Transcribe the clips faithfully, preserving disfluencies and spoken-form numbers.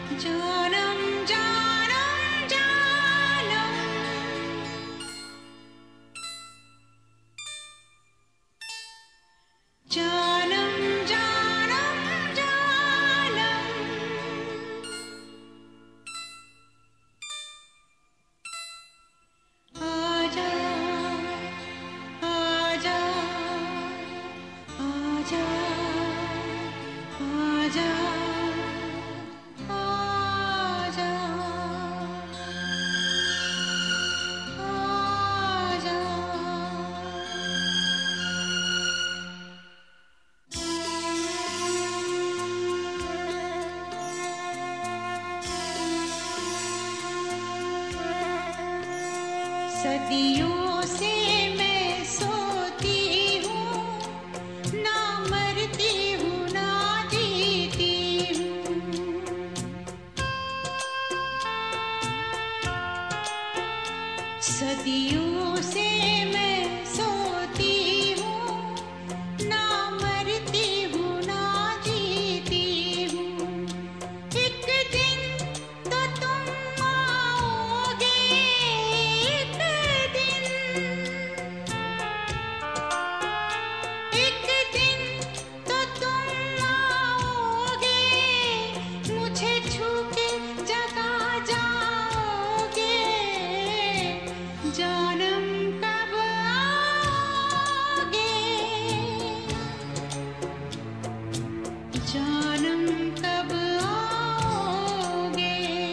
जानम जानम जानम जानम जानम जानम आजा आजा आजा आजा सदियों से मैं सोती हूँ, ना मरती हूँ ना जीती हूँ। सदियों से मैं सोती हूँ, ना मरती हूँ ना जीती हूँ। एक दिन तो तुम आओगे, जानम कब आओगे, जानम कब आओगे।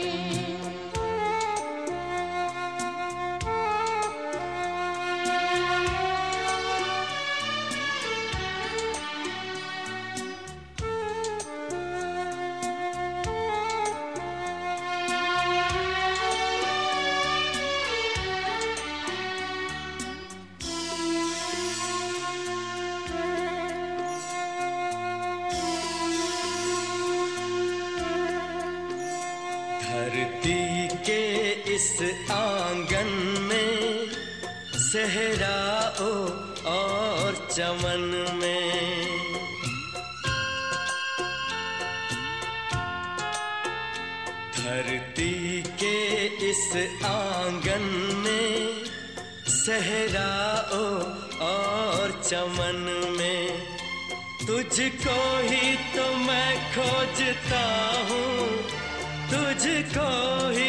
धरती के इस आंगन में सहराओ और चमन में, धरती के इस आंगन में सहराओ और चमन में, तुझको ही तो मैं खोजता हूँ, तुझको ही,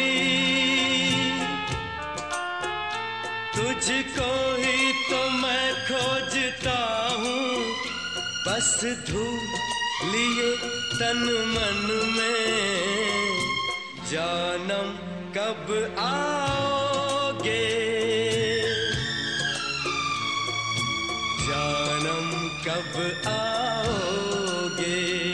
तुझको ही तो मैं खोजता हूँ। बस धूल लिए तन मन में, जानम कब आओगे, जानम कब आओगे।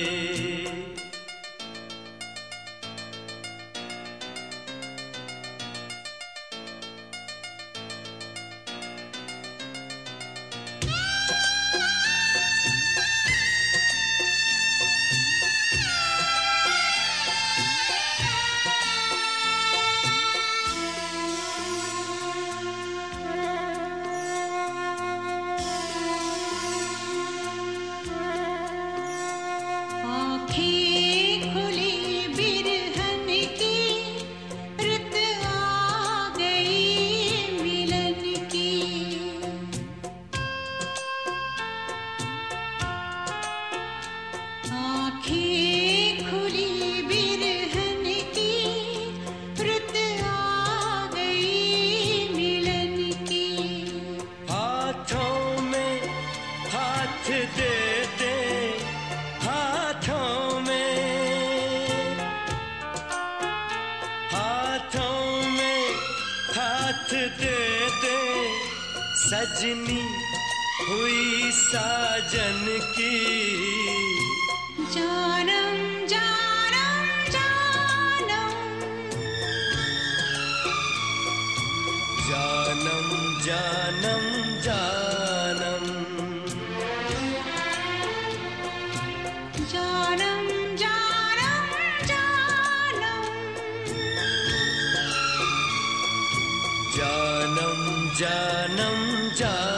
दे दे हाथों में, हाथों में हाथ दे दे, सजनी हुई साजन की। जानम जानम जानम, जानम जानम जानम, जानम जानम जानम, जानम जानम जानम।